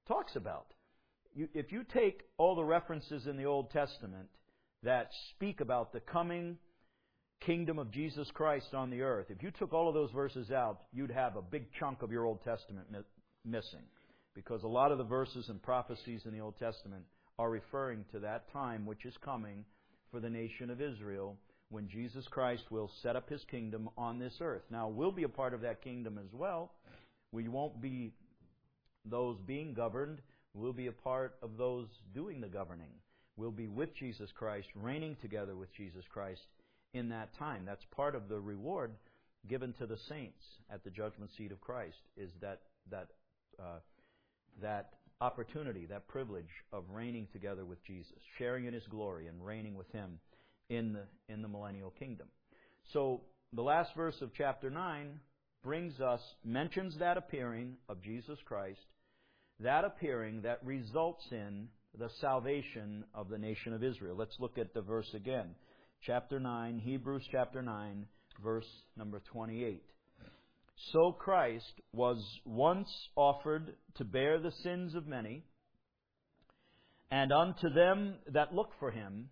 talks about. If you take all the references in the Old Testament that speak about the coming kingdom of Jesus Christ on the earth, if you took all of those verses out, you'd have a big chunk of your Old Testament missing. Because a lot of the verses and prophecies in the Old Testament are referring to that time which is coming for the nation of Israel, when Jesus Christ will set up His kingdom on this earth. Now, we'll be a part of that kingdom as well. We won't be those being governed. We'll be a part of those doing the governing. We'll be with Jesus Christ, reigning together with Jesus Christ in that time. That's part of the reward given to the saints at the judgment seat of Christ, is that opportunity, that privilege of reigning together with Jesus, sharing in His glory and reigning with Him in the millennial kingdom. So the last verse of chapter 9 mentions that appearing of Jesus Christ, that appearing that results in the salvation of the nation of Israel. Let's look at the verse again. Chapter 9, Hebrews chapter 9, verse number 28. So Christ was once offered to bear the sins of many, and unto them that look for Him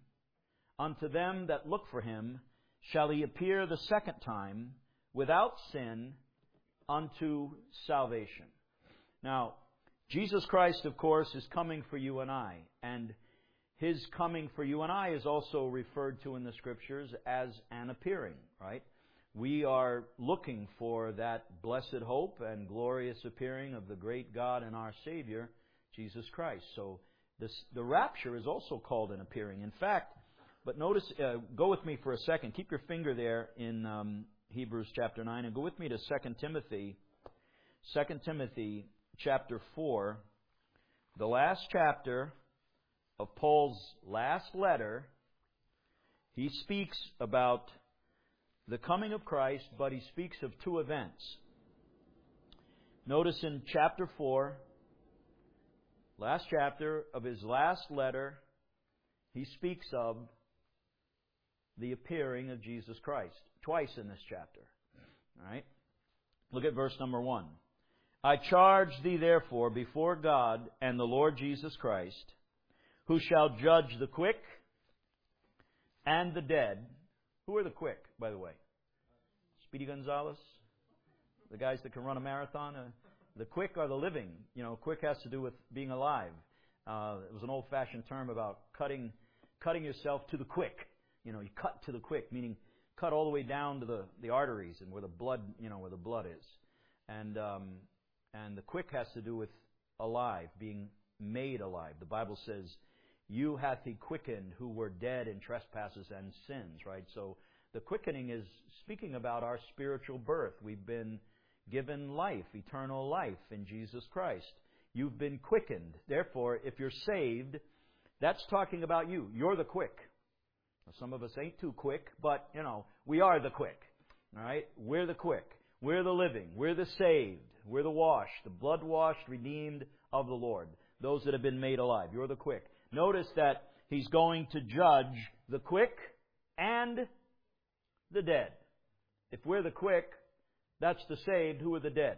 shall He appear the second time without sin unto salvation. Now, Jesus Christ, of course, is coming for you and I, and His coming for you and I is also referred to in the Scriptures as an appearing, right? We are looking for that blessed hope and glorious appearing of the great God and our Savior, Jesus Christ. So the rapture is also called an appearing. In fact, but notice, go with me for a second. Keep your finger there in Hebrews chapter 9, and go with me to 2 Timothy. 2 Timothy chapter 4, the last chapter of Paul's last letter. He speaks about the coming of Christ, but he speaks of two events. Notice in chapter 4, last chapter of his last letter, he speaks of the appearing of Jesus Christ. Twice in this chapter. All right? Look at verse number 1. I charge thee therefore before God and the Lord Jesus Christ, who shall judge the quick and the dead. Who are the quick, by the way? Speedy Gonzalez? The guys that can run a marathon? The quick are the living. You know, quick has to do with being alive. It was an old-fashioned term about cutting yourself to the quick. You know, you cut to the quick, meaning cut all the way down to the arteries and where the blood is. And the quick has to do with alive, being made alive. The Bible says, you hath He quickened who were dead in trespasses and sins, right? So the quickening is speaking about our spiritual birth. We've been given life, eternal life in Jesus Christ. You've been quickened. Therefore, if you're saved, that's talking about you. You're the quick. Now, some of us ain't too quick, but, we are the quick. All right? We're the quick. We're the living. We're the saved. We're the washed, the blood-washed, redeemed of the Lord. Those that have been made alive. You're the quick. Notice that He's going to judge the quick and the dead. If we're the quick, that's the saved. Who are the dead?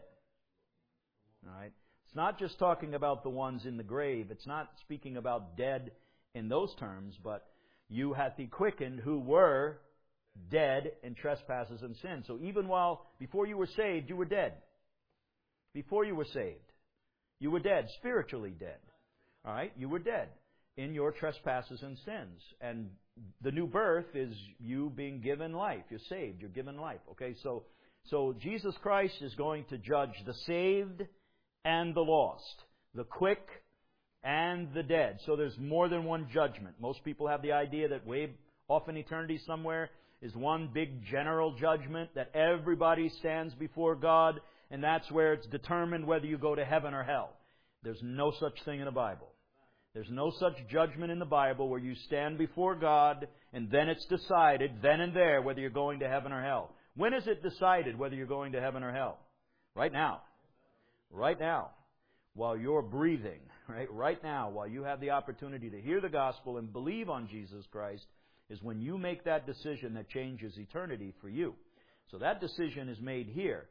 All right? It's not just talking about the ones in the grave. It's not speaking about dead in those terms, but you hath He quickened who were dead in trespasses and sins. So even before you were saved, you were dead. Before you were saved, you were dead, spiritually dead. All right? You were dead in your trespasses and sins. And the new birth is you being given life. You're saved. You're given life. Okay? So Jesus Christ is going to judge the saved and the lost, the quick and the dead. So there's more than one judgment. Most people have the idea that way off in eternity somewhere is one big general judgment, that everybody stands before God, and that's where it's determined whether you go to heaven or hell. There's no such thing in the Bible. There's no such judgment in the Bible where you stand before God and then it's decided then and there whether you're going to heaven or hell. When is it decided whether you're going to heaven or hell? Right now. Right now. While you're breathing. Right now, while you have the opportunity to hear the gospel and believe on Jesus Christ, is when you make that decision that changes eternity for you. So that decision is made here.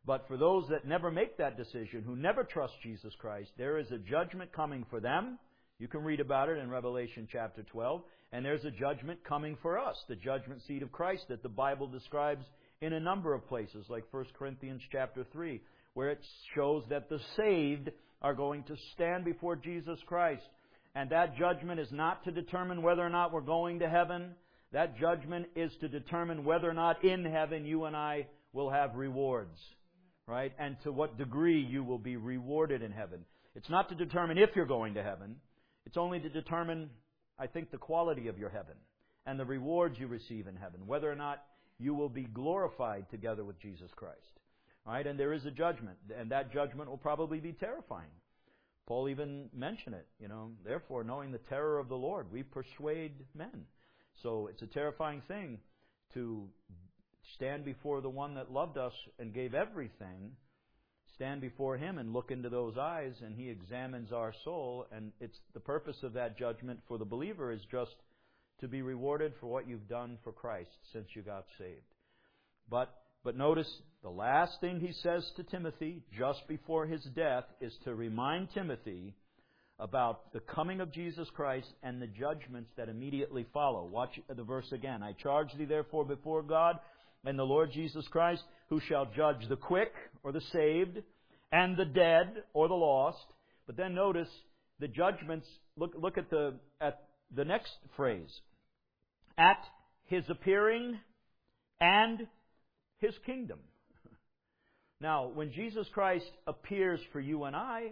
But for those that never make that decision, who never trust Jesus Christ, there is a judgment coming for them. You can read about it in Revelation chapter 12. And there's a judgment coming for us, the judgment seat of Christ that the Bible describes in a number of places, like 1 Corinthians chapter 3, where it shows that the saved are going to stand before Jesus Christ. And that judgment is not to determine whether or not we're going to heaven. That judgment is to determine whether or not in heaven you and I will have rewards. Right? And to what degree you will be rewarded in heaven. It's not to determine if you're going to heaven. It's only to determine, I think, the quality of your heaven and the rewards you receive in heaven. Whether or not you will be glorified together with Jesus Christ. Right? And there is a judgment. And that judgment will probably be terrifying. Paul even mentioned it. Therefore, knowing the terror of the Lord, we persuade men. So it's a terrifying thing to stand before the one that loved us and gave everything, stand before Him and look into those eyes, and He examines our soul. And it's the purpose of that judgment for the believer is just to be rewarded for what you've done for Christ since you got saved. But notice the last thing he says to Timothy just before his death is to remind Timothy about the coming of Jesus Christ and the judgments that immediately follow. Watch the verse again. I charge thee therefore before God and the Lord Jesus Christ, who shall judge the quick, or the saved, and the dead, or the lost. But then notice the judgments. Look at the next phrase. At His appearing and His kingdom. Now, when Jesus Christ appears for you and I,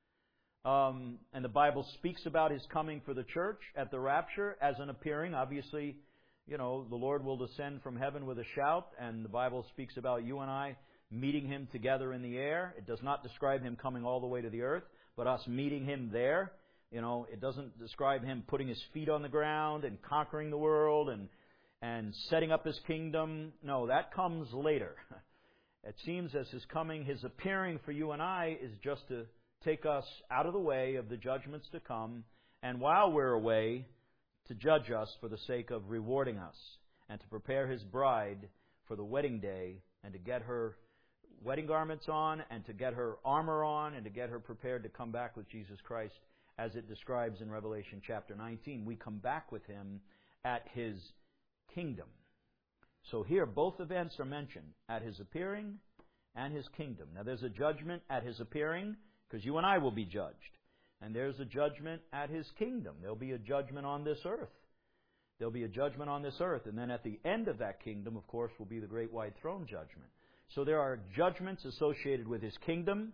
and the Bible speaks about His coming for the church at the rapture as an appearing, obviously, the Lord will descend from heaven with a shout, and the Bible speaks about you and I meeting Him together in the air. It does not describe Him coming all the way to the earth, but us meeting Him there. It doesn't describe Him putting His feet on the ground and conquering the world and setting up His kingdom. No, that comes later. It seems as His coming, His appearing for you and I is just to take us out of the way of the judgments to come, and while we're away, to judge us for the sake of rewarding us, and to prepare His bride for the wedding day, and to get her wedding garments on, and to get her armor on, and to get her prepared to come back with Jesus Christ, as it describes in Revelation chapter 19. We come back with Him at His kingdom. So here, both events are mentioned, at His appearing and His kingdom. Now, there's a judgment at His appearing, because you and I will be judged. And there's a judgment at His kingdom. There'll be a judgment on this earth. There'll be a judgment on this earth. And then at the end of that kingdom, of course, will be the great white throne judgment. So there are judgments associated with His kingdom,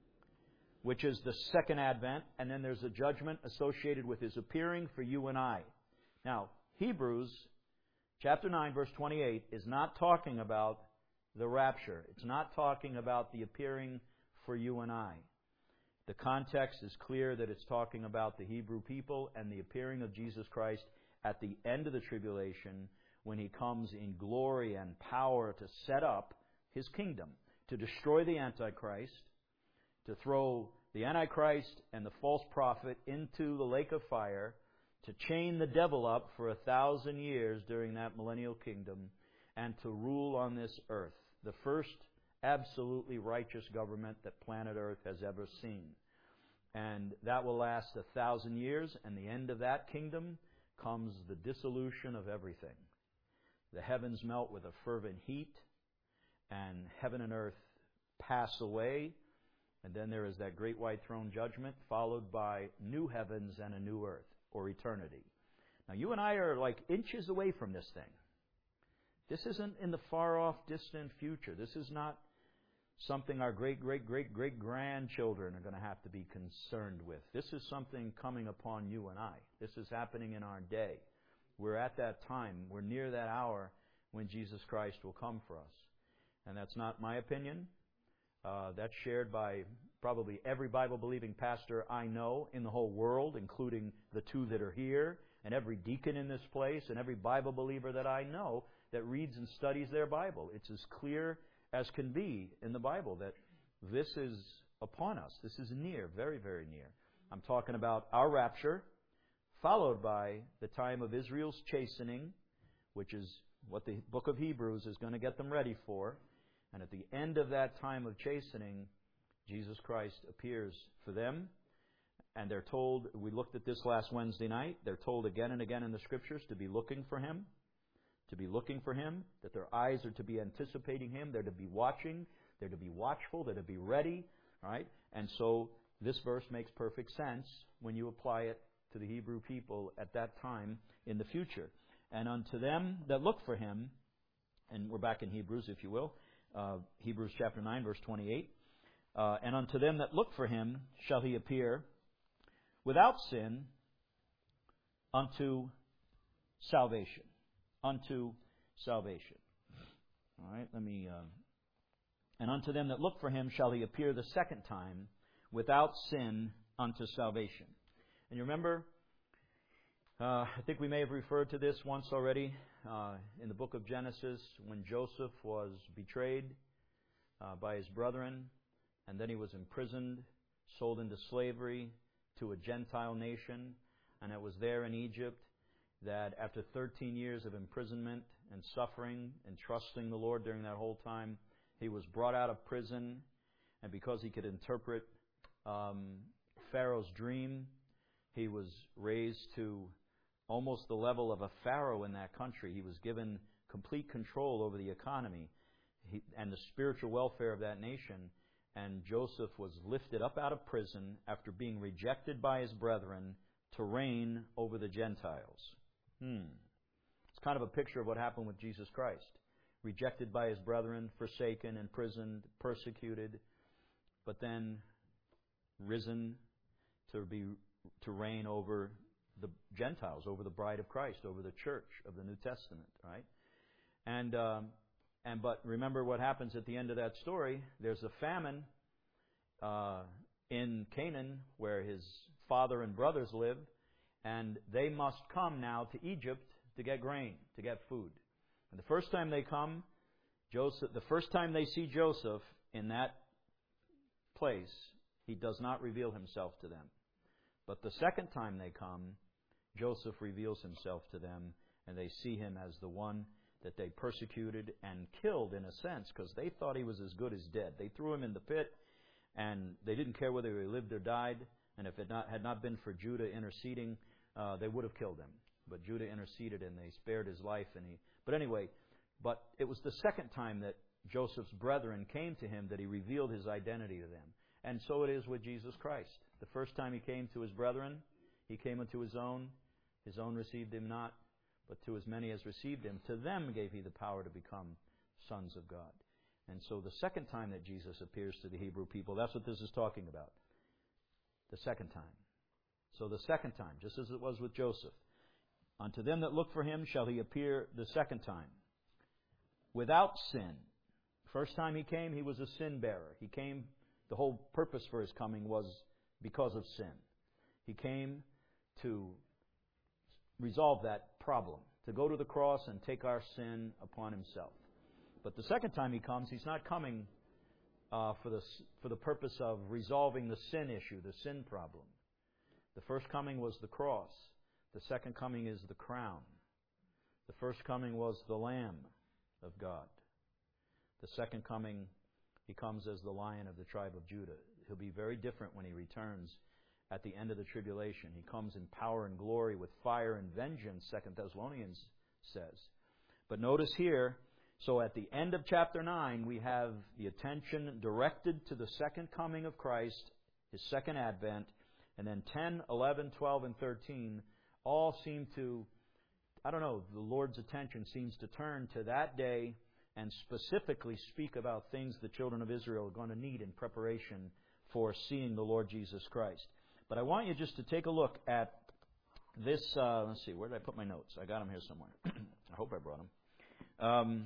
which is the second advent. And then there's a judgment associated with His appearing for you and I. Now, Hebrews chapter 9, verse 28 is not talking about the rapture. It's not talking about the appearing for you and I. The context is clear that it's talking about the Hebrew people and the appearing of Jesus Christ at the end of the tribulation when He comes in glory and power to set up His kingdom, to destroy the Antichrist, to throw the Antichrist and the false prophet into the lake of fire, to chain the devil up for 1,000 years during that millennial kingdom, and to rule on this earth. The first absolutely righteous government that planet Earth has ever seen. And that will last 1,000 years, and the end of that kingdom comes the dissolution of everything. The heavens melt with a fervent heat, and heaven and earth pass away, and then there is that great white throne judgment, followed by new heavens and a new earth, or eternity. Now, you and I are like inches away from this thing. This isn't in the far-off, distant future. This is not something our great-great-great-great-grandchildren are going to have to be concerned with. This is something coming upon you and I. This is happening in our day. We're at that time. We're near that hour when Jesus Christ will come for us. And that's not my opinion. That's shared by probably every Bible-believing pastor I know in the whole world, including the two that are here, and every deacon in this place, and every Bible believer that I know that reads and studies their Bible. It's as clear as can be in the Bible that this is upon us. This is near, very, very near. I'm talking about our rapture, followed by the time of Israel's chastening, which is what the book of Hebrews is going to get them ready for. And at the end of that time of chastening, Jesus Christ appears for them. And they're told, we looked at this last Wednesday night, they're told again and again in the Scriptures to be looking for Him. To be looking for Him, that their eyes are to be anticipating Him, they're to be watching, they're to be watchful, they're to be ready. Right? And so this verse makes perfect sense when you apply it to the Hebrew people at that time in the future. And unto them that look for Him, and we're back in Hebrews, if you will, Hebrews chapter 9, verse 28, and unto them that look for Him shall He appear without sin unto salvation. Unto salvation. All right, and unto them that look for Him shall He appear the second time without sin unto salvation. And you remember, I think we may have referred to this once already in the book of Genesis when Joseph was betrayed by his brethren, and then he was imprisoned, sold into slavery to a Gentile nation, and it was there in Egypt that after 13 years of imprisonment and suffering and trusting the Lord during that whole time, he was brought out of prison, and because he could interpret Pharaoh's dream, he was raised to almost the level of a pharaoh in that country. He was given complete control over the economy and the spiritual welfare of that nation. And Joseph was lifted up out of prison after being rejected by his brethren to reign over the Gentiles. It's kind of a picture of what happened with Jesus Christ. Rejected by his brethren, forsaken, imprisoned, persecuted, but then risen to reign over the Gentiles, over the bride of Christ, over the church of the New Testament, right? But remember what happens at the end of that story. There's a famine in Canaan where his father and brothers live, and they must come now to Egypt to get grain, to get food. And the first time they come, the first time they see Joseph in that place, he does not reveal himself to them. But the second time they come, Joseph reveals himself to them, and they see him as the one that they persecuted and killed, in a sense, because they thought he was as good as dead. They threw him in the pit, and they didn't care whether he lived or died. And if it had not been for Judah interceding, they would have killed him. But Judah interceded, and they spared his life. But it was the second time that Joseph's brethren came to him that he revealed his identity to them. And so it is with Jesus Christ. The first time he came to his brethren, he came unto his own. His own received him not. But to as many as received him, to them gave he the power to become sons of God. And so the second time that Jesus appears to the Hebrew people, that's what this is talking about. The second time. So the second time, just as it was with Joseph. Unto them that look for him shall he appear the second time, without sin. First time he came, he was a sin bearer. He came, the whole purpose for his coming was because of sin. He came to resolve that problem, to go to the cross and take our sin upon himself. But the second time he comes, he's not coming for the purpose of resolving the sin issue, the sin problem. The first coming was the cross. The second coming is the crown. The first coming was the Lamb of God. The second coming, he comes as the Lion of the tribe of Judah. He'll be very different when he returns at the end of the tribulation. He comes in power and glory with fire and vengeance, 2 Thessalonians says. But notice here, so at the end of chapter 9, we have the attention directed to the second coming of Christ, his second advent, and then 10, 11, 12, and 13 all seem to, the Lord's attention seems to turn to that day and specifically speak about things the children of Israel are going to need in preparation for seeing the Lord Jesus Christ. But I want you just to take a look at this. Let's see, where did I put my notes? I got them here somewhere. I hope I brought them.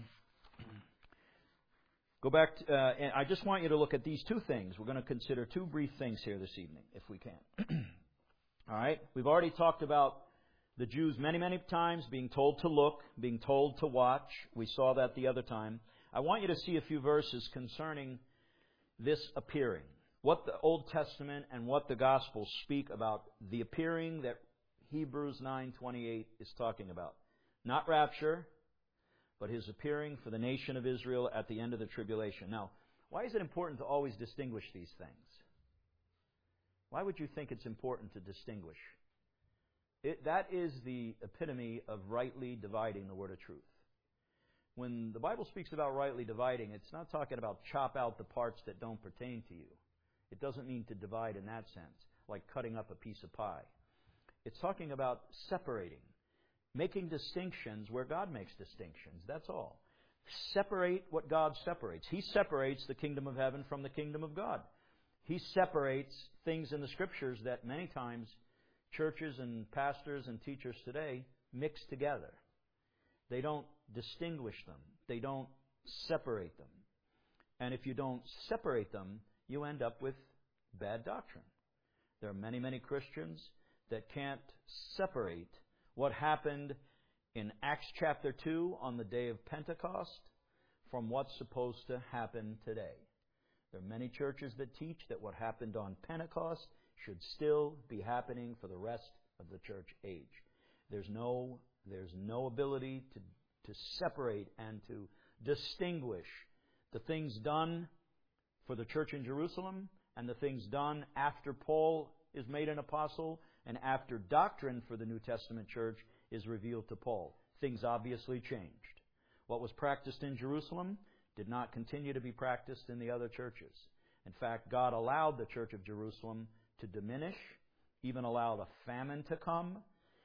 Go back. And I just want you to look at these two things. We're going to consider two brief things here this evening, if we can. All right? We've already talked about the Jews many, many times being told to look, being told to watch. We saw that the other time. I want you to see a few verses concerning this appearing. What the Old Testament and what the Gospels speak about the appearing that Hebrews 9:28 is talking about. Not rapture, but His appearing for the nation of Israel at the end of the tribulation. Now, why is it important to always distinguish these things? Why would you think it's important to distinguish? That is the epitome of rightly dividing the word of truth. When the Bible speaks about rightly dividing, it's not talking about chop out the parts that don't pertain to you. It doesn't mean to divide in that sense, like cutting up a piece of pie. It's talking about separating, making distinctions where God makes distinctions. That's all. Separate what God separates. He separates the kingdom of heaven from the kingdom of God. He separates things in the Scriptures that many times churches and pastors and teachers today mix together. They don't distinguish them. They don't separate them. And if you don't separate them, you end up with bad doctrine. There are many, many Christians that can't separate what happened in Acts chapter 2 on the day of Pentecost from what's supposed to happen today. There are many churches that teach that what happened on Pentecost should still be happening for the rest of the church age. There's no ability to separate and to distinguish the things done for the church in Jerusalem and the things done after Paul is made an apostle and after doctrine for the New Testament church is revealed to Paul. Things obviously changed. What was practiced in Jerusalem did not continue to be practiced in the other churches. In fact, God allowed the church of Jerusalem to diminish, even allowed a famine to come,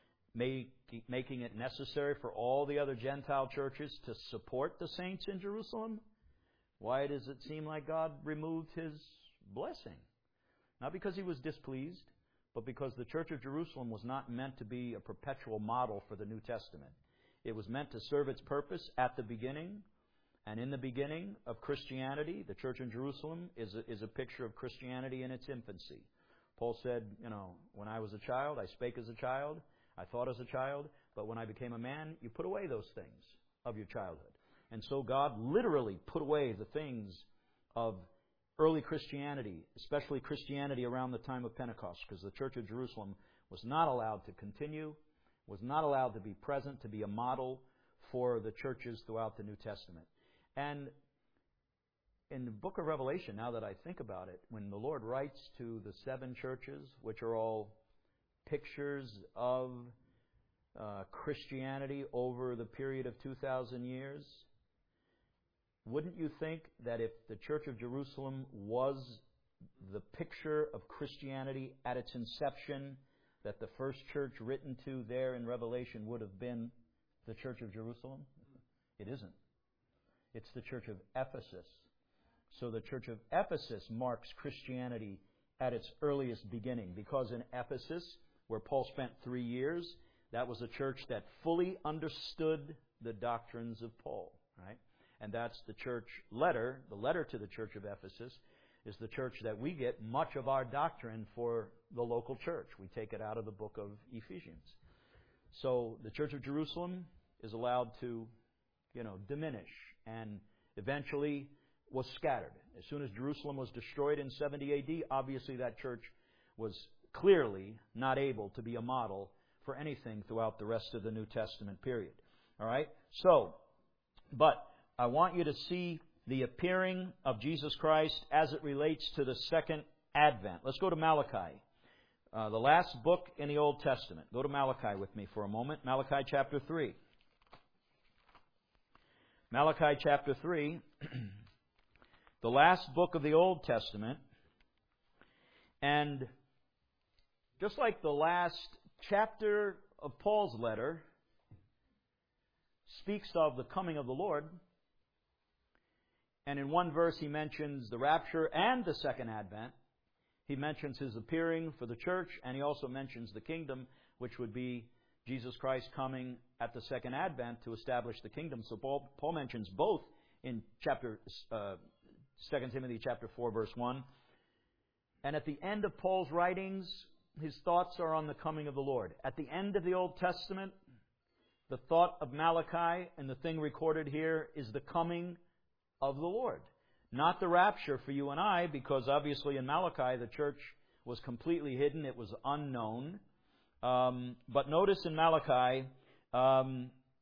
making it necessary for all the other Gentile churches to support the saints in Jerusalem. Why does it seem like God removed His blessing? Not because He was displeased, but because the church of Jerusalem was not meant to be a perpetual model for the New Testament. It was meant to serve its purpose at the beginning. And in the beginning of Christianity, the church in Jerusalem is a picture of Christianity in its infancy. Paul said, when I was a child, I spake as a child, I thought as a child, but when I became a man, you put away those things of your childhood. And so God literally put away the things of early Christianity, especially Christianity around the time of Pentecost, because the church of Jerusalem was not allowed to continue, was not allowed to be present, to be a model for the churches throughout the New Testament. And in the book of Revelation, now that I think about it, when the Lord writes to the 7 churches, which are all pictures of Christianity over the period of 2,000 years, wouldn't you think that if the Church of Jerusalem was the picture of Christianity at its inception, that the first church written to there in Revelation would have been the Church of Jerusalem? It isn't. It's the Church of Ephesus. So the Church of Ephesus marks Christianity at its earliest beginning, because in Ephesus, where Paul spent 3 years, that was a church that fully understood the doctrines of Paul, right? And that's the church letter. The letter to the church of Ephesus is the church that we get much of our doctrine for the local church. We take it out of the book of Ephesians. So the church of Jerusalem is allowed to, diminish, and eventually was scattered. As soon as Jerusalem was destroyed in 70 A.D., obviously that church was clearly not able to be a model for anything throughout the rest of the New Testament period. All right? But I want you to see the appearing of Jesus Christ as it relates to the second advent. Let's go to Malachi, the last book in the Old Testament. Go to Malachi with me for a moment. Malachi chapter 3. Malachi chapter 3, the last book of the Old Testament. And just like the last chapter of Paul's letter speaks of the coming of the Lord, and in one verse he mentions the rapture and the second advent. He mentions His appearing for the church, and he also mentions the kingdom, which would be Jesus Christ coming at the second advent to establish the kingdom. So Paul mentions both in 2 Timothy chapter 4, verse 1. And at the end of Paul's writings, his thoughts are on the coming of the Lord. At the end of the Old Testament, the thought of Malachi and the thing recorded here is the coming of the Lord. Not the rapture for you and I, because obviously in Malachi the church was completely hidden. It was unknown. But notice in Malachi,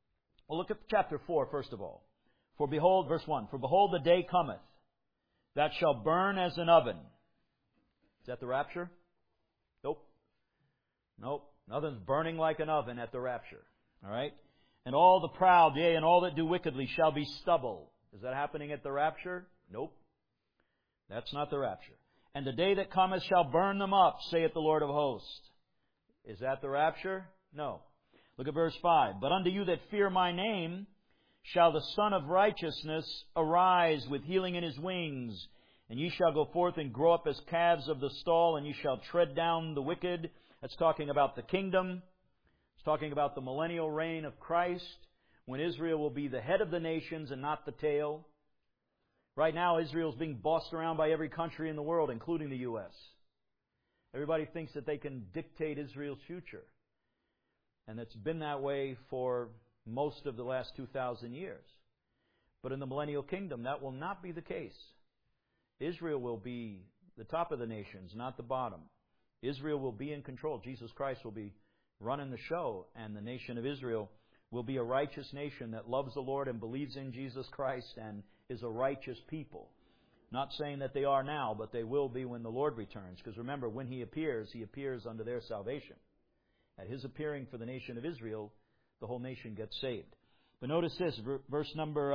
Well, look at chapter 4, first of all. For behold, verse 1, for behold, the day cometh that shall burn as an oven. Is that the rapture? Nope. Nope. Nothing's burning like an oven at the rapture. All right? And all the proud, yea, and all that do wickedly shall be stubble. Is that happening at the rapture? Nope. That's not the rapture. And the day that cometh shall burn them up, saith the Lord of hosts. Is that the rapture? No. Look at verse 5. But unto you that fear my name shall the Son of Righteousness arise with healing in His wings. And ye shall go forth and grow up as calves of the stall, and ye shall tread down the wicked. That's talking about the kingdom. It's talking about the millennial reign of Christ, when Israel will be the head of the nations and not the tail. Right now, Israel is being bossed around by every country in the world, including the U.S. Everybody thinks that they can dictate Israel's future. And it's been that way for most of the last 2,000 years. But in the millennial kingdom, that will not be the case. Israel will be the top of the nations, not the bottom. Israel will be in control. Jesus Christ will be running the show, and the nation of Israel will be a righteous nation that loves the Lord and believes in Jesus Christ and is a righteous people. Not saying that they are now, but they will be when the Lord returns. Because remember, when He appears unto their salvation. At His appearing for the nation of Israel, the whole nation gets saved. But notice this, verse number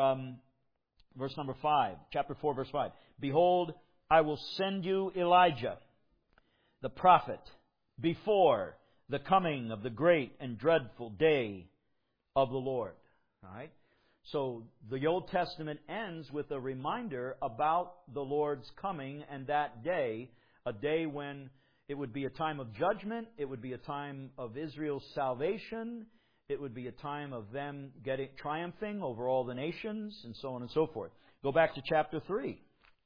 5, chapter 4, verse 5. Behold, I will send you Elijah, the prophet, before the coming of the great and dreadful day of the Lord. All right? So the Old Testament ends with a reminder about the Lord's coming and that day, a day when it would be a time of judgment, it would be a time of Israel's salvation, it would be a time of them triumphing over all the nations, and so on and so forth. Go back to chapter 3.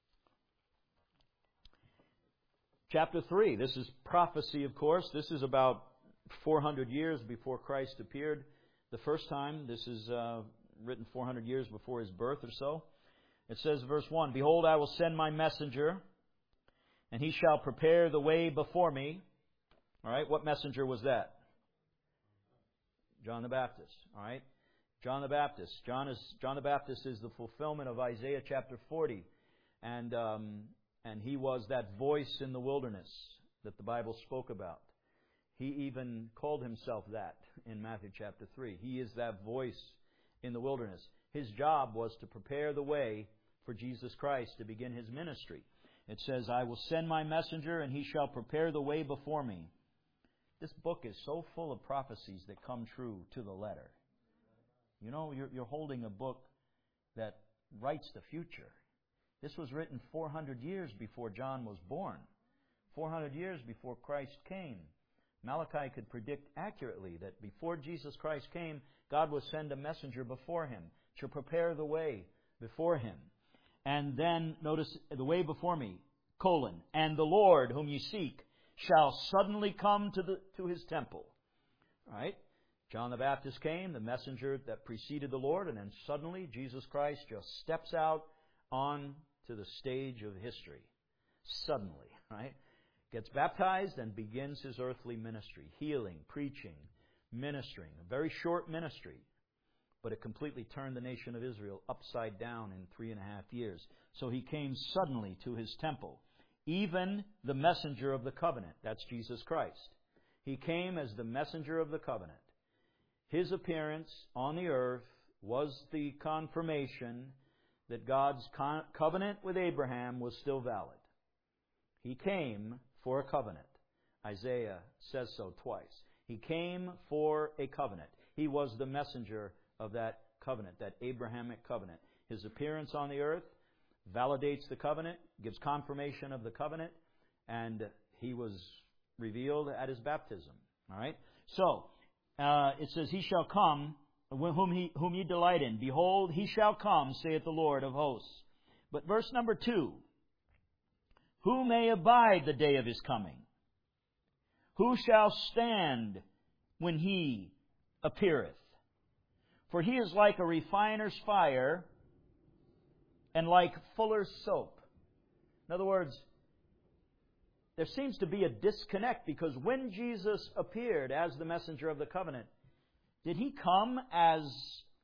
Chapter 3, this is prophecy, of course. This is about 400 years before Christ appeared the first time. This is written 400 years before His birth or so. It says, verse 1, Behold, I will send my messenger, and he shall prepare the way before me. All right, what messenger was that? John the Baptist. All right, John the Baptist. John the Baptist is the fulfillment of Isaiah chapter 40, and he was that voice in the wilderness that the Bible spoke about. He even called Himself that in Matthew chapter 3. He is that voice in the wilderness. His job was to prepare the way for Jesus Christ to begin His ministry. It says, I will send my messenger, and he shall prepare the way before me. This book is so full of prophecies that come true to the letter. You know, you're holding a book that writes the future. This was written 400 years before John was born. 400 years before Christ came. Malachi could predict accurately that before Jesus Christ came, God would send a messenger before Him to prepare the way before Him. And then, notice, the way before me, and the Lord whom ye seek shall suddenly come to His temple. All right? John the Baptist came, the messenger that preceded the Lord, and then suddenly Jesus Christ just steps out on to the stage of history. Suddenly, right? Gets baptized and begins His earthly ministry. Healing, preaching, ministering. A very short ministry. But it completely turned the nation of Israel upside down in 3.5 years. So He came suddenly to His temple. Even the messenger of the covenant. That's Jesus Christ. He came as the messenger of the covenant. His appearance on the earth was the confirmation that God's covenant with Abraham was still valid. He came for a covenant. Isaiah says so twice. He came for a covenant. He was the messenger of that covenant, that Abrahamic covenant. His appearance on the earth validates the covenant, gives confirmation of the covenant, and He was revealed at His baptism. All right? So, it says, He shall come, whom ye delight in. Behold, He shall come, saith the Lord of hosts. But verse number 2, who may abide the day of His coming? Who shall stand when He appeareth? For He is like a refiner's fire and like fuller's soap. In other words, there seems to be a disconnect, because when Jesus appeared as the messenger of the covenant, did He come as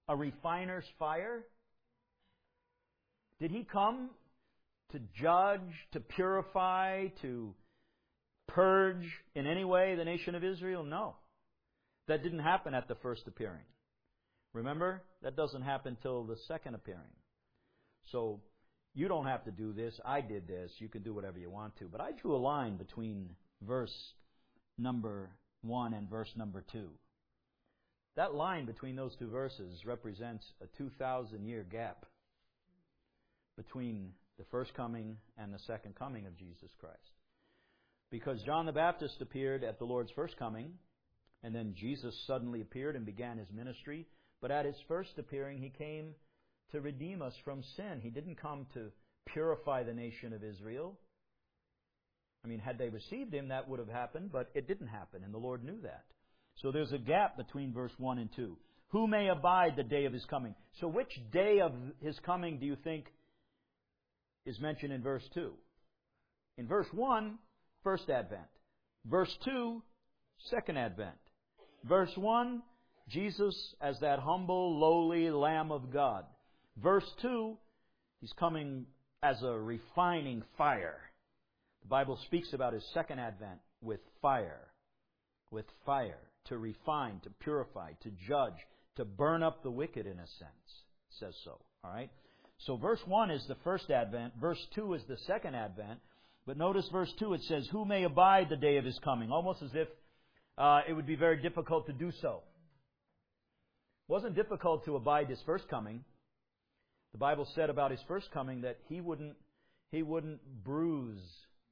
a refiner's fire? Did He come to judge, to purify, to purge in any way the nation of Israel? No. That didn't happen at the first appearing. Remember? That doesn't happen till the second appearing. So, you don't have to do this. I did this. You can do whatever you want to. But I drew a line between verse number 1 and verse number 2. That line between those two verses represents a 2,000-year gap between the first coming and the second coming of Jesus Christ. Because John the Baptist appeared at the Lord's first coming, and then Jesus suddenly appeared and began His ministry. But at His first appearing, He came to redeem us from sin. He didn't come to purify the nation of Israel. I mean, had they received Him, that would have happened, but it didn't happen, and the Lord knew that. So there's a gap between verse 1 and 2. Who may abide the day of His coming? So which day of His coming do you think is mentioned in verse 2? In verse 1, first advent. Verse 2, second advent. Verse 1, Jesus as that humble, lowly Lamb of God. Verse 2, He's coming as a refining fire. The Bible speaks about His second advent with fire. With fire. To refine, to purify, to judge, to burn up the wicked in a sense. It says so. All right? So verse 1 is the first advent. Verse 2 is the second advent. But notice verse 2, it says, who may abide the day of His coming? Almost as if it would be very difficult to do so. It wasn't difficult to abide His first coming. The Bible said about His first coming that He wouldn't bruise.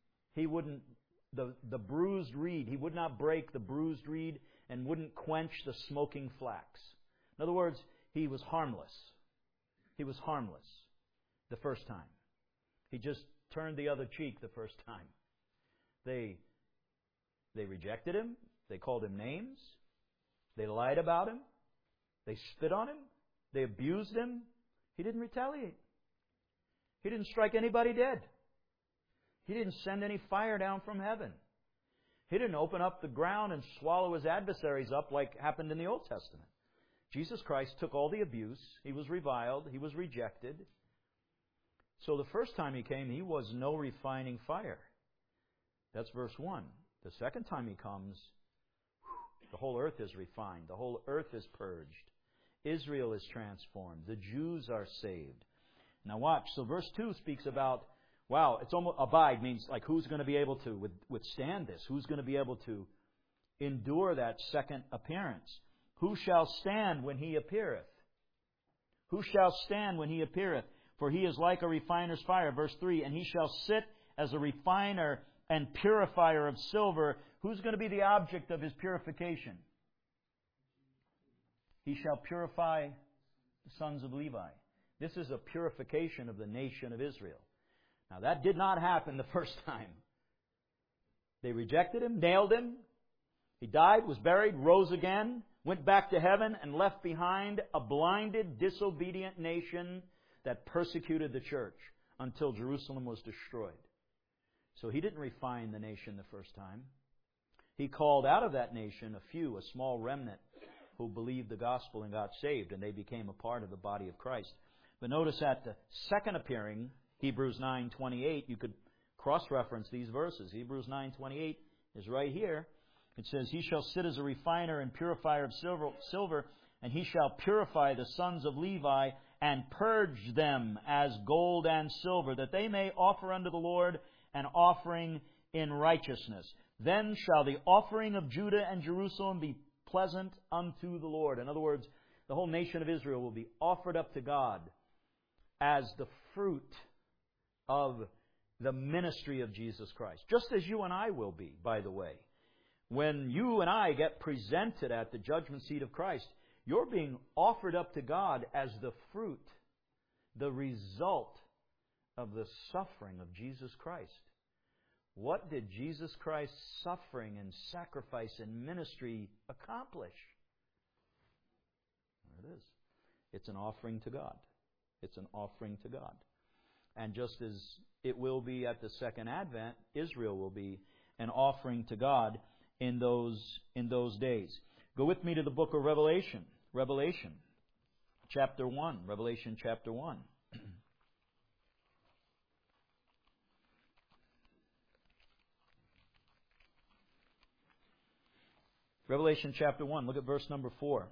The bruised reed. He would not break the bruised reed and wouldn't quench the smoking flax. In other words, He was harmless. He was harmless the first time. He just turned the other cheek the first time. They rejected Him. They called Him names. They lied about Him. They spit on Him. They abused Him. He didn't retaliate. He didn't strike anybody dead. He didn't send any fire down from heaven. He didn't open up the ground and swallow His adversaries up like happened in the Old Testament. Jesus Christ took all the abuse. He was reviled. He was rejected. So the first time He came, He was no refining fire. That's verse 1. The second time He comes, the whole earth is refined. The whole earth is purged. Israel is transformed. The Jews are saved. Now watch. So verse 2 speaks about, wow, it's almost, abide means like who's going to be able to withstand this? Who's going to be able to endure that second appearance? Who shall stand when He appeareth? Who shall stand when He appeareth? For He is like a refiner's fire. Verse 3, and He shall sit as a refiner and purifier of silver. Who's going to be the object of His purification? He shall purify the sons of Levi. This is a purification of the nation of Israel. Now that did not happen the first time. They rejected Him, nailed Him. He died, was buried, rose again, went back to heaven, and left behind a blinded, disobedient nation that persecuted the church until Jerusalem was destroyed. So He didn't refine the nation the first time. He called out of that nation a small remnant, who believed the gospel and got saved, and they became a part of the body of Christ. But notice at the second appearing, Hebrews 9:28, you could cross-reference these verses. Hebrews 9:28 is right here. It says, He shall sit as a refiner and purifier of silver, and He shall purify the sons of Levi and purge them as gold and silver, that they may offer unto the Lord an offering in righteousness. Then shall the offering of Judah and Jerusalem be pleasant unto the Lord. In other words, the whole nation of Israel will be offered up to God as the fruit of the ministry of Jesus Christ. Just as you and I will be, by the way. When you and I get presented at the judgment seat of Christ, you're being offered up to God as the fruit, the result of the suffering of Jesus Christ. What did Jesus Christ's suffering and sacrifice and ministry accomplish? There it is. It's an offering to God. It's an offering to God. And just as it will be at the second advent, Israel will be an offering to God in those days. Go with me to the book of Revelation. Revelation. chapter 1. Revelation chapter 1. Revelation chapter 1. Look at verse number 4.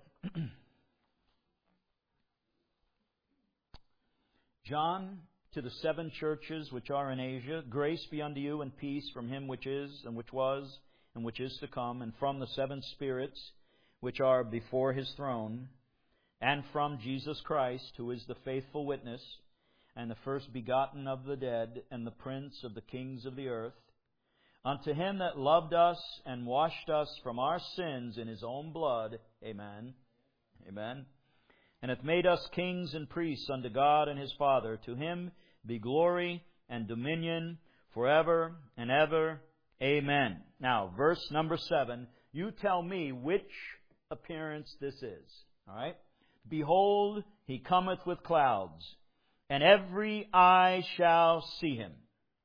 John, to the 7 churches which are in Asia, grace be unto you and peace from him which is, and which was, and which is to come, and from the 7 spirits which are before his throne, and from Jesus Christ, who is the faithful witness, and the first begotten of the dead, and the prince of the kings of the earth, unto him that loved us and washed us from our sins in his own blood, amen, amen, and hath made us kings and priests unto God and his Father. To him be glory and dominion forever and ever, amen. Now, verse number 7, you tell me which appearance this is, all right? Behold, he cometh with clouds, and every eye shall see him,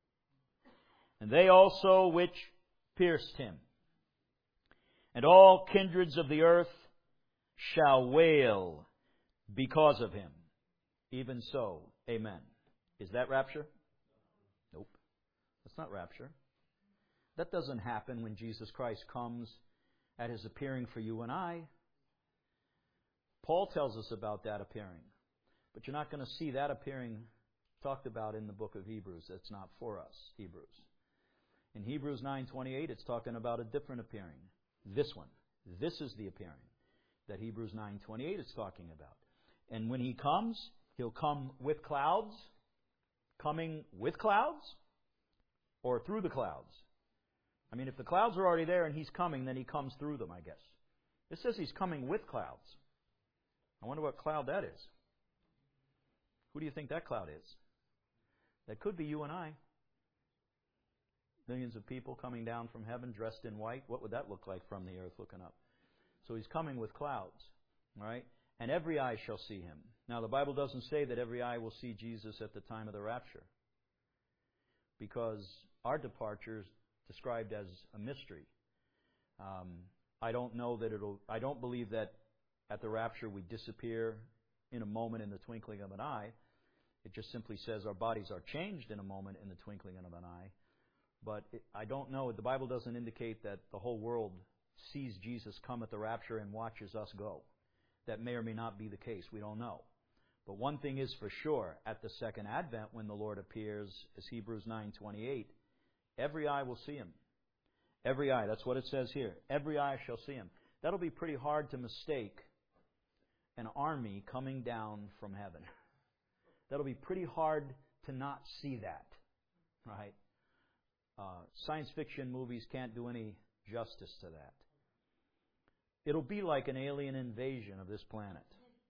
and they also which pierced him. And all kindreds of the earth shall wail because of him. Even so, amen. Is that rapture? Nope. That's not rapture. That doesn't happen when Jesus Christ comes at his appearing for you and I. Paul tells us about that appearing. But you're not going to see that appearing talked about in the book of Hebrews. That's not for us, Hebrews. In Hebrews 9:28, it's talking about a different appearing. This one. This is the appearing that Hebrews 9:28 is talking about. And when he comes, he'll come with clouds. Coming with clouds? Or through the clouds? I mean, if the clouds are already there and he's coming, then he comes through them, I guess. It says he's coming with clouds. I wonder what cloud that is. Who do you think that cloud is? That could be you and I. Millions of people coming down from heaven dressed in white. What would that look like from the earth looking up? So he's coming with clouds, all right? And every eye shall see him. Now, the Bible doesn't say that every eye will see Jesus at the time of the rapture, because our departure is described as a mystery. I don't believe that at the rapture we disappear in a moment in the twinkling of an eye. It just simply says our bodies are changed in a moment in the twinkling of an eye. But I don't know. The Bible doesn't indicate that the whole world sees Jesus come at the rapture and watches us go. That may or may not be the case. We don't know. But one thing is for sure, at the second advent when the Lord appears, as Hebrews 9:28, every eye will see him. Every eye. That's what it says here. Every eye shall see him. That'll be pretty hard to mistake an army coming down from heaven. That'll be pretty hard to not see that, right? Science fiction movies can't do any justice to that. It'll be like an alien invasion of this planet.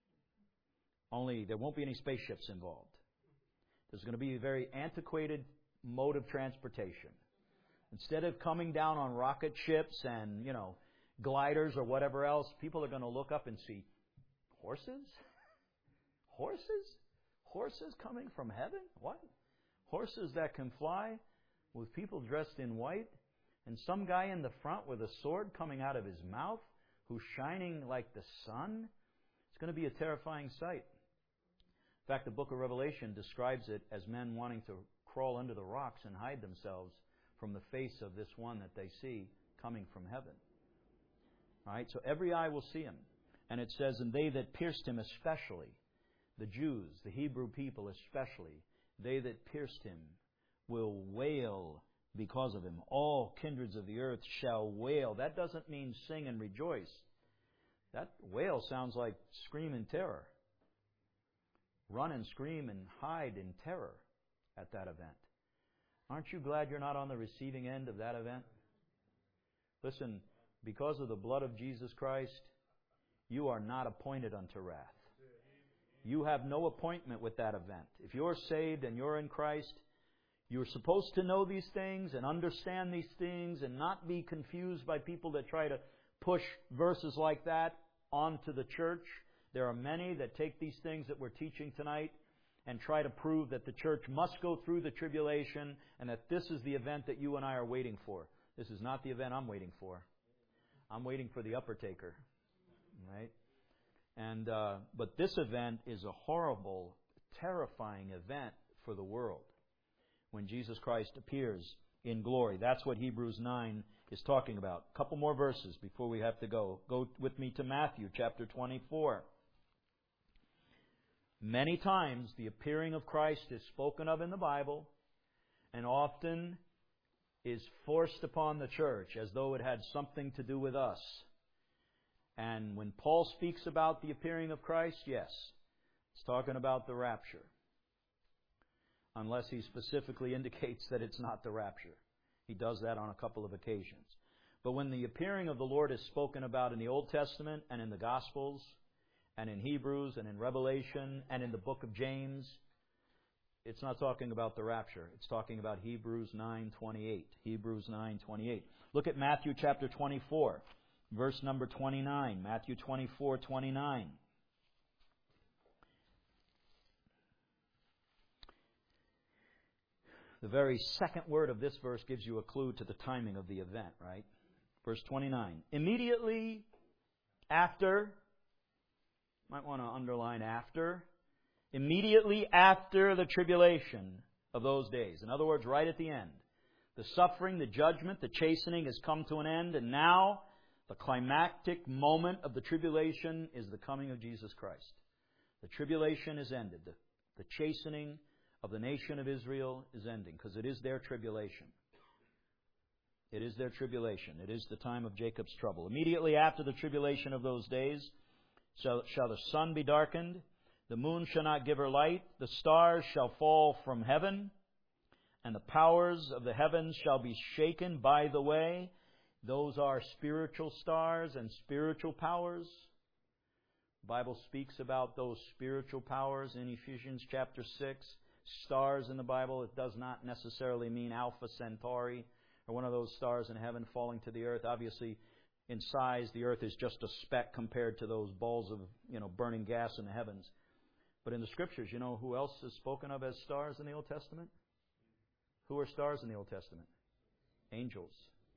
Only there won't be any spaceships involved. There's going to be a very antiquated mode of transportation. Instead of coming down on rocket ships and, gliders or whatever else, people are going to look up and see horses? Horses? Horses coming from heaven? What? Horses that can fly with people dressed in white and some guy in the front with a sword coming out of his mouth who's shining like the sun? It's going to be a terrifying sight. In fact, the book of Revelation describes it as men wanting to crawl under the rocks and hide themselves from the face of this one that they see coming from heaven. All right, so every eye will see him. And it says, and they that pierced him especially, the Jews, the Hebrew people especially, they that pierced him will wail because of him. All kindreds of the earth shall wail. That doesn't mean sing and rejoice. That wail sounds like scream in terror. Run and scream and hide in terror at that event. Aren't you glad you're not on the receiving end of that event? Listen, because of the blood of Jesus Christ, you are not appointed unto wrath. You have no appointment with that event. If you're saved and you're in Christ, you're supposed to know these things and understand these things and not be confused by people that try to push verses like that onto the church. There are many that take these things that we're teaching tonight and try to prove that the church must go through the tribulation and that this is the event that you and I are waiting for. This is not the event I'm waiting for. I'm waiting for the upper taker. Right? But this event is a horrible, terrifying event for the world when Jesus Christ appears in glory. That's what Hebrews 9 is talking about. A couple more verses before we have to go. Go with me to Matthew chapter 24. Many times the appearing of Christ is spoken of in the Bible and often is forced upon the church as though it had something to do with us. And when Paul speaks about the appearing of Christ, yes, it's talking about the rapture. Unless he specifically indicates that it's not the rapture. He does that on a couple of occasions. But when the appearing of the Lord is spoken about in the Old Testament and in the Gospels and in Hebrews and in Revelation and in the book of James, it's not talking about the rapture. It's talking about Hebrews 9:28. Hebrews 9:28. Look at Matthew chapter 24, verse number 29. Matthew 24:29. The very second word of this verse gives you a clue to the timing of the event, right? Verse 29. Immediately after, might want to underline after, immediately after the tribulation of those days. In other words, right at the end. The suffering, the judgment, the chastening has come to an end, and now the climactic moment of the tribulation is the coming of Jesus Christ. The tribulation is ended. The chastening of the nation of Israel is ending, because it is their tribulation. It is their tribulation. It is the time of Jacob's trouble. Immediately after the tribulation of those days shall the sun be darkened, the moon shall not give her light, the stars shall fall from heaven, and the powers of the heavens shall be shaken by the way. Those are spiritual stars and spiritual powers. The Bible speaks about those spiritual powers in Ephesians chapter 6. Stars in the Bible, it does not necessarily mean Alpha Centauri or one of those stars in heaven falling to the earth. Obviously, in size, the earth is just a speck compared to those balls of burning gas in the heavens. But in the Scriptures, you know who else is spoken of as stars in the Old Testament? Who are stars in the Old Testament? Angels.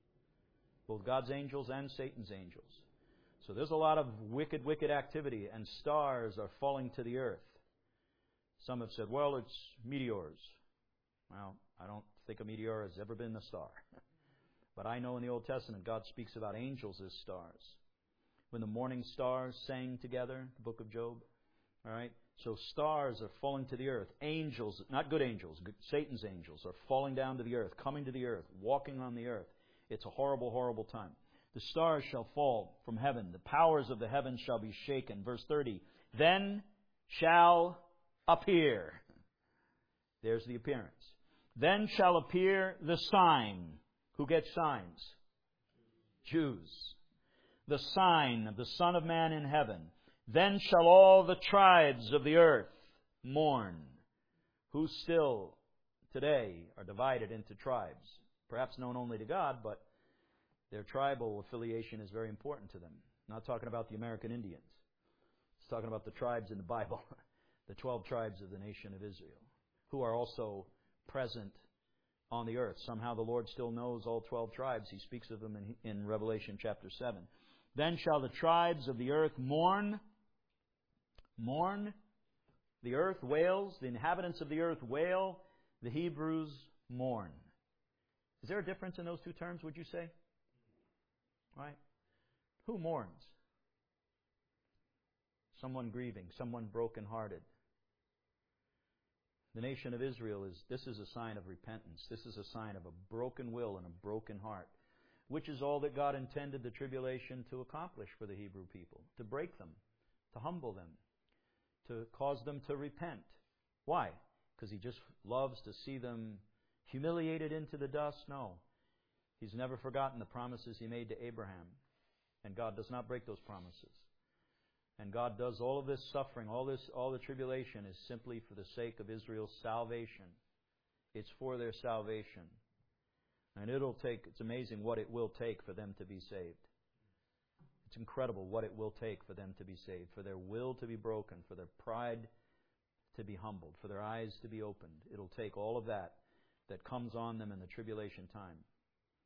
Both God's angels and Satan's angels. So there's a lot of wicked activity, and stars are falling to the earth. Some have said, well, it's meteors. Well, I don't think a meteor has ever been a star. But I know in the Old Testament, God speaks about angels as stars. When the morning stars sang together, the book of Job. All right? So stars are falling to the earth. Angels, not good angels, Satan's angels, are falling down to the earth, coming to the earth, walking on the earth. It's a horrible, horrible time. The stars shall fall from heaven. The powers of the heavens shall be shaken. Verse 30. Then shall appear. There's the appearance. Then shall appear the sign. Who gets signs? Jews. The sign of the Son of Man in heaven. Then shall all the tribes of the earth mourn, who still today are divided into tribes, perhaps known only to God, but their tribal affiliation is very important to them. I'm not talking about the American Indians. It's talking about the tribes in the Bible. The 12 tribes of the nation of Israel, who are also present on the earth. Somehow the Lord still knows all 12 tribes. He speaks of them in Revelation chapter 7. Then shall the tribes of the earth mourn. Mourn. The earth wails. The inhabitants of the earth wail. The Hebrews mourn. Is there a difference in those two terms, would you say? Right? Who mourns? Someone grieving, someone brokenhearted. The nation of Israel this is a sign of repentance. This is a sign of a broken will and a broken heart, which is all that God intended the tribulation to accomplish for the Hebrew people, to break them, to humble them, to cause them to repent. Why? Because He just loves to see them humiliated into the dust? No. He's never forgotten the promises He made to Abraham, and God does not break those promises. And God does all of this suffering, all the tribulation is simply for the sake of Israel's salvation. It's for their salvation. And it's amazing what it will take for them to be saved. It's incredible what it will take for them to be saved, for their will to be broken, for their pride to be humbled, for their eyes to be opened. It'll take all of that comes on them in the tribulation time.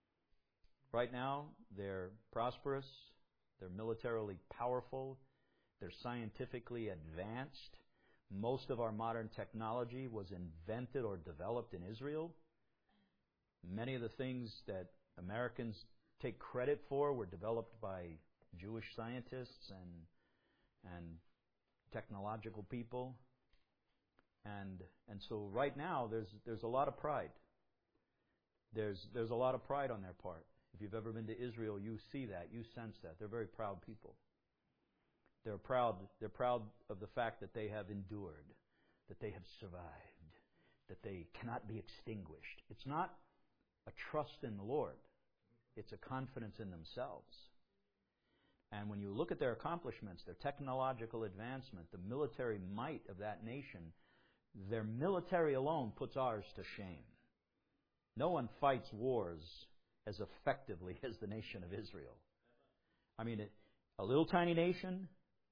Right now, they're prosperous, they're militarily powerful, They're scientifically advanced. Most of our modern technology was invented or developed in Israel. Many of the things that Americans take credit for were developed by Jewish scientists and technological people. And so right now there's a lot of pride. There's a lot of pride on their part. If you've ever been to Israel, you see that, you sense that. They're very proud people. They're proud of the fact that they have endured, that they have survived, that they cannot be extinguished. It's not a trust in the Lord. It's a confidence in themselves. And when you look at their accomplishments, their technological advancement, the military might of that nation, their military alone puts ours to shame. No one fights wars as effectively as the nation of Israel. I mean, a little tiny nation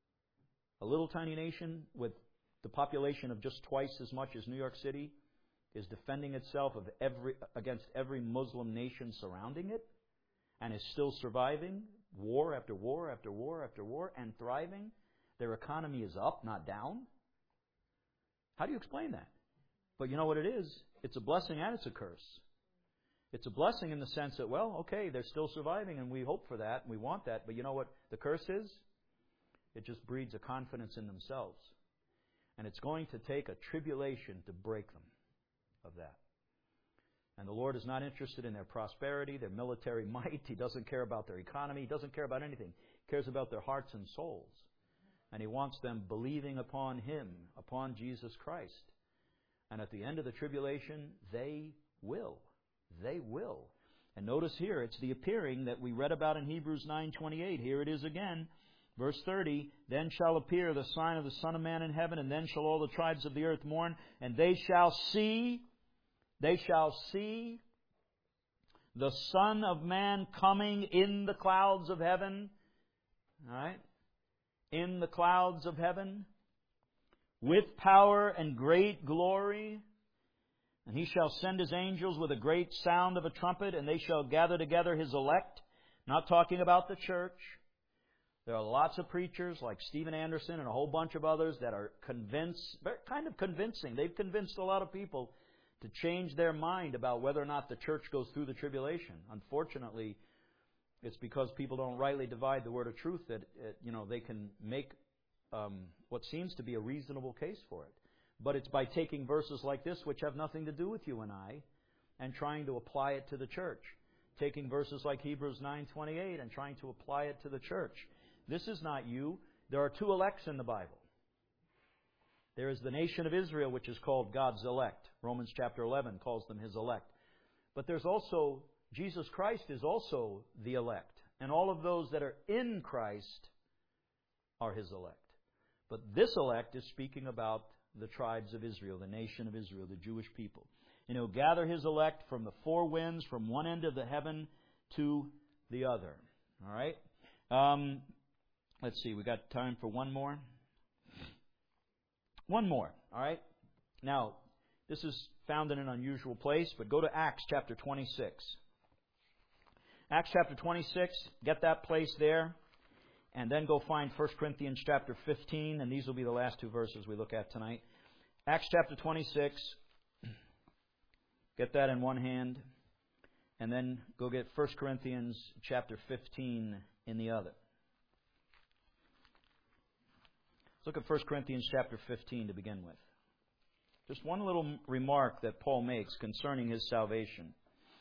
with the population of just twice as much as New York City is defending itself against every Muslim nation surrounding it and is still surviving war after war after war after war and thriving. Their economy is up, not down. How do you explain that? But you know what it is? It's a blessing and it's a curse. It's a blessing in the sense that, well, okay, they're still surviving and we hope for that and we want that. But you know what the curse is? It just breeds a confidence in themselves. And it's going to take a tribulation to break them of that. And the Lord is not interested in their prosperity, their military might. He doesn't care about their economy. He doesn't care about anything. He cares about their hearts and souls. And He wants them believing upon Him, upon Jesus Christ. And at the end of the tribulation, they will. They will. And notice here, it's the appearing that we read about in Hebrews 9:28. Here it is again. Verse 30, then shall appear the sign of the Son of Man in heaven, and then shall all the tribes of the earth mourn, and they shall see the Son of Man coming in the clouds of heaven. All right? In the clouds of heaven, with power and great glory. And He shall send His angels with a great sound of a trumpet, and they shall gather together His elect. Not talking about the church. There are lots of preachers like Stephen Anderson and a whole bunch of others that are convinced, kind of convincing. They've convinced a lot of people to change their mind about whether or not the church goes through the tribulation. Unfortunately, it's because people don't rightly divide the word of truth that they can make what seems to be a reasonable case for it. But it's by taking verses like this, which have nothing to do with you and I, and trying to apply it to the church. Taking verses like Hebrews 9:28 and trying to apply it to the church. This is not you. There are two elects in the Bible. There is the nation of Israel, which is called God's elect. Romans chapter 11 calls them His elect. But there's also, Jesus Christ is also the elect. And all of those that are in Christ are His elect. But this elect is speaking about the tribes of Israel, the nation of Israel, the Jewish people. And He'll gather His elect from the four winds, from one end of the heaven to the other. All right? Let's see, we got time for one more. One more, all right? Now, this is found in an unusual place, but go to Acts chapter 26. Acts chapter 26, get that place there, and then go find 1 Corinthians chapter 15, and these will be the last two verses we look at tonight. Acts chapter 26, get that in one hand, and then go get 1 Corinthians chapter 15 in the other. Let's look at 1 Corinthians chapter 15 to begin with. Just one little remark that Paul makes concerning his salvation.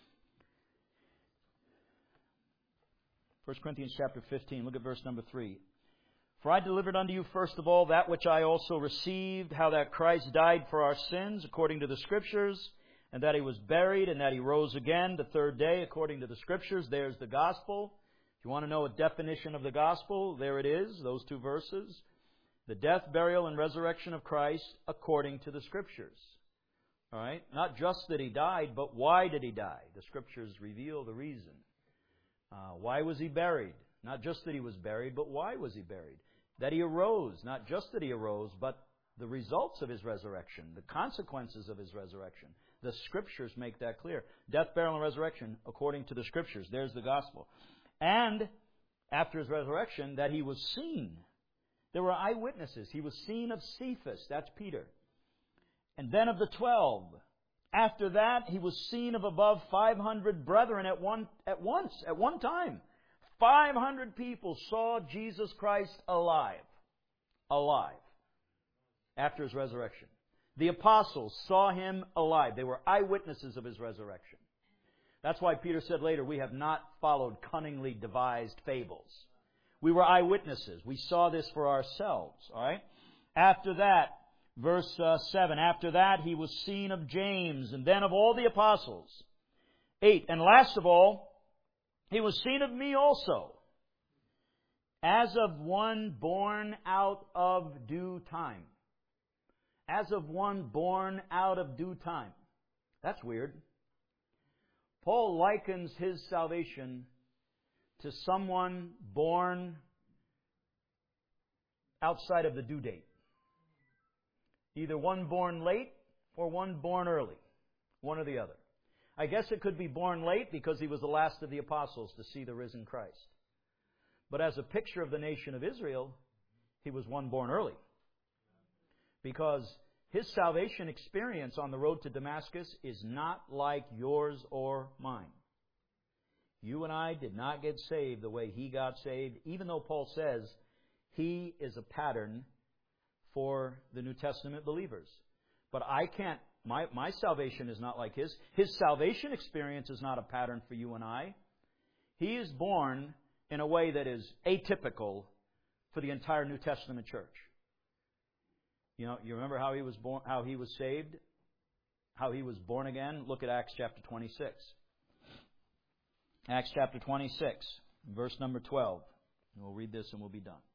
1 Corinthians chapter 15, look at verse number 3. For I delivered unto you first of all that which I also received, how that Christ died for our sins according to the Scriptures, and that He was buried, and that He rose again the third day according to the Scriptures. There's the gospel. If you want to know a definition of the gospel, there it is, those two verses. The death, burial, and resurrection of Christ according to the Scriptures. All right? Not just that He died, but why did He die? The Scriptures reveal the reason. Why was He buried? Not just that He was buried, but why was He buried? That He arose. Not just that He arose, but the results of His resurrection. The consequences of His resurrection. The Scriptures make that clear. Death, burial, and resurrection according to the Scriptures. There's the gospel. And after His resurrection, that He was seen. There were eyewitnesses. He was seen of Cephas, that's Peter, and then of the 12. After that, he was seen of above 500 brethren at one time. 500 people saw Jesus Christ alive, after His resurrection. The apostles saw Him alive. They were eyewitnesses of His resurrection. That's why Peter said later, we have not followed cunningly devised fables. We were eyewitnesses. We saw this for ourselves. All right. After that, verse 7, after that he was seen of James, and then of all the apostles. 8, and last of all, he was seen of me also, as of one born out of due time. As of one born out of due time. That's weird. Paul likens his salvation to someone born outside of the due date. Either one born late or one born early. One or the other. I guess it could be born late because he was the last of the apostles to see the risen Christ. But as a picture of the nation of Israel, he was one born early. Because his salvation experience on the road to Damascus is not like yours or mine. You and I did not get saved the way he got saved, even though Paul says he is a pattern for the New Testament believers. But I can't, my salvation is not like his. His salvation experience is not a pattern for you and I. He is born in a way that is atypical for the entire New Testament church. You know, you remember how he was born, how he was saved, how he was born again? Look at Acts chapter 26. Acts chapter 26, verse number 12. And we'll read this and we'll be done.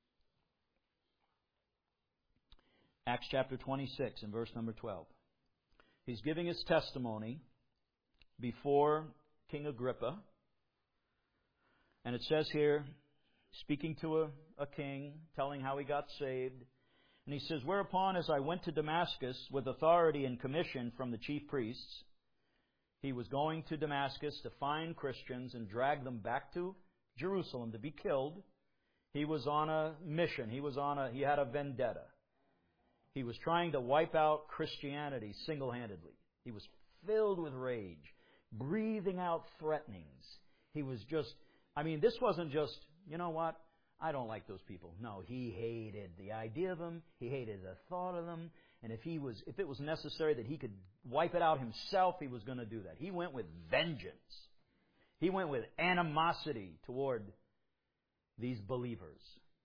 Acts chapter 26 and verse number 12. He's giving his testimony before King Agrippa. And it says here, speaking to a king, telling how he got saved. And he says, whereupon as I went to Damascus with authority and commission from the chief priests, he was going to Damascus to find Christians and drag them back to Jerusalem to be killed. He was on a mission. He had a vendetta. He was trying to wipe out Christianity single-handedly. He was filled with rage, breathing out threatenings. He was just, this wasn't just, you know what? I don't like those people. No, he hated the idea of them. He hated the thought of them. And if it was necessary that he could wipe it out himself, he was going to do that. He went with vengeance. He went with animosity toward these believers.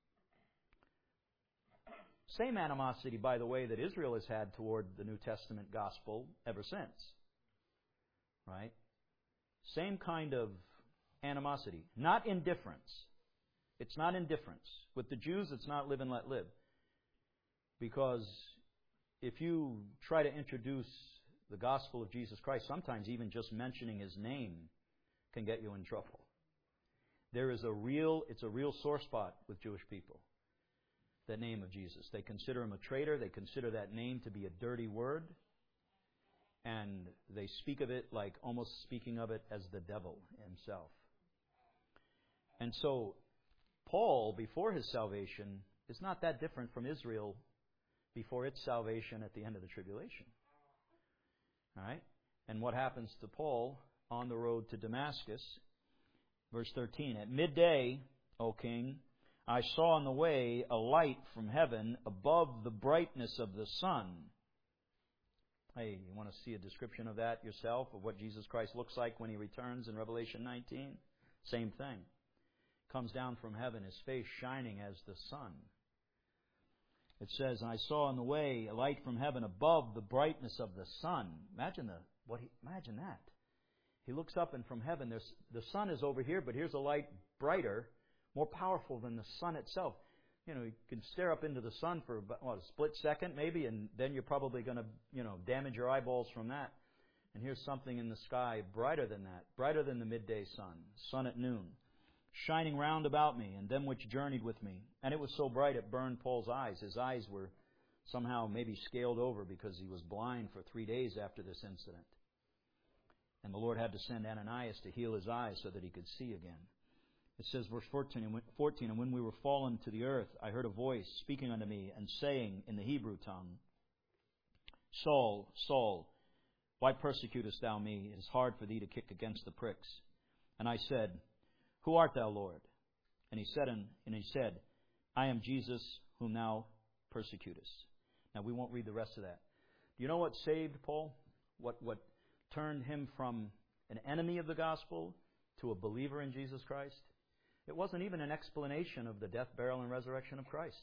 Same animosity, by the way, that Israel has had toward the New Testament gospel ever since. Right? Same kind of animosity. Not indifference. It's not indifference. With the Jews, it's not live and let live. Because if you try to introduce the gospel of Jesus Christ, sometimes even just mentioning His name can get you in trouble. It's a real sore spot with Jewish people, that name of Jesus. They consider Him a traitor. They consider that name to be a dirty word. And they speak of it like almost speaking of it as the devil himself. And so, Paul, before his salvation, is not that different from Israel before its salvation at the end of the tribulation. All right? And what happens to Paul on the road to Damascus? Verse 13, at midday, O king, I saw on the way a light from heaven above the brightness of the sun. Hey, you want to see a description of that yourself, of what Jesus Christ looks like when He returns in Revelation 19? Same thing. Comes down from heaven, His face shining as the sun. It says, and I saw on the way a light from heaven above the brightness of the sun. Imagine that. He looks up, and from heaven, the sun is over here, but here's a light brighter, more powerful than the sun itself. You know, you can stare up into the sun for a split second maybe, and then you're probably going to, damage your eyeballs from that. And here's something in the sky brighter than that, brighter than the midday sun at noon, shining round about me and them which journeyed with me. And it was so bright it burned Paul's eyes. His eyes were somehow maybe scaled over because he was blind for 3 days after this incident. And the Lord had to send Ananias to heal his eyes so that he could see again. It says, verse 14, and when we were fallen to the earth, I heard a voice speaking unto me and saying in the Hebrew tongue, Saul, Saul, why persecutest thou me? It is hard for thee to kick against the pricks. And I said, Who art thou, Lord? And he said, I am Jesus whom thou persecutest. Now we won't read the rest of that. Do you know what saved Paul? What turned him from an enemy of the gospel to a believer in Jesus Christ? It wasn't even an explanation of the death, burial, and resurrection of Christ.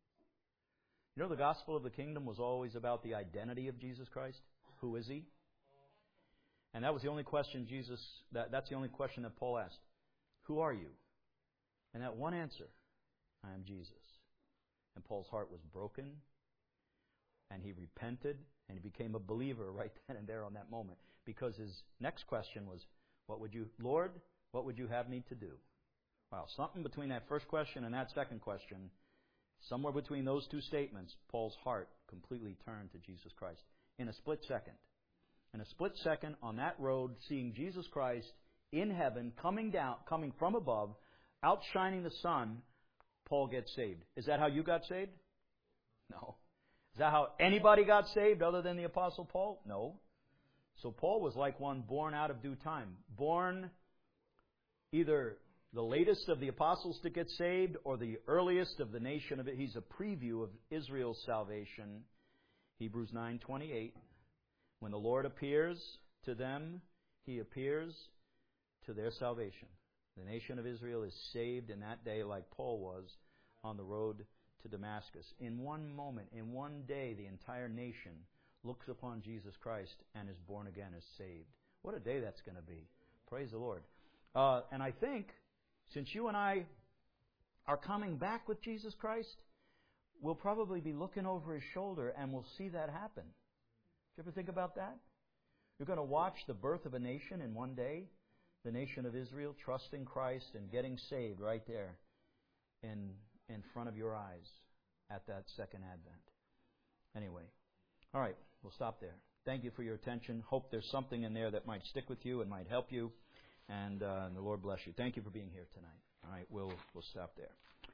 You know, the gospel of the kingdom was always about the identity of Jesus Christ. Who is He? And that was the only question that's the only question that Paul asked. Who are you? And that one answer, I am Jesus. And Paul's heart was broken, and he repented, and he became a believer right then and there on that moment. Because his next question was, Lord, what would you have me to do? Wow, something between that first question and that second question, somewhere between those two statements, Paul's heart completely turned to Jesus Christ. In a split second. In a split second on that road, seeing Jesus Christ in heaven, coming from above, outshining the sun, Paul gets saved. Is that how you got saved? No. Is that how anybody got saved other than the Apostle Paul? No. So Paul was like one born out of due time. Born either the latest of the apostles to get saved or the earliest of the nation of it. He's a preview of Israel's salvation. Hebrews 9:28. When the Lord appears to them, He appears to their salvation. The nation of Israel is saved in that day like Paul was on the road to Damascus. In one moment, in one day, the entire nation looks upon Jesus Christ and is born again, is saved. What a day that's going to be. Praise the Lord. And I think, since you and I are coming back with Jesus Christ, we'll probably be looking over His shoulder and we'll see that happen. Did you ever think about that? You're going to watch the birth of a nation in one day, the nation of Israel, trusting Christ and getting saved right there in front of your eyes at that second advent. Anyway, all right, we'll stop there. Thank you for your attention. Hope there's something in there that might stick with you and might help you. And the Lord bless you. Thank you for being here tonight. All right, we'll stop there.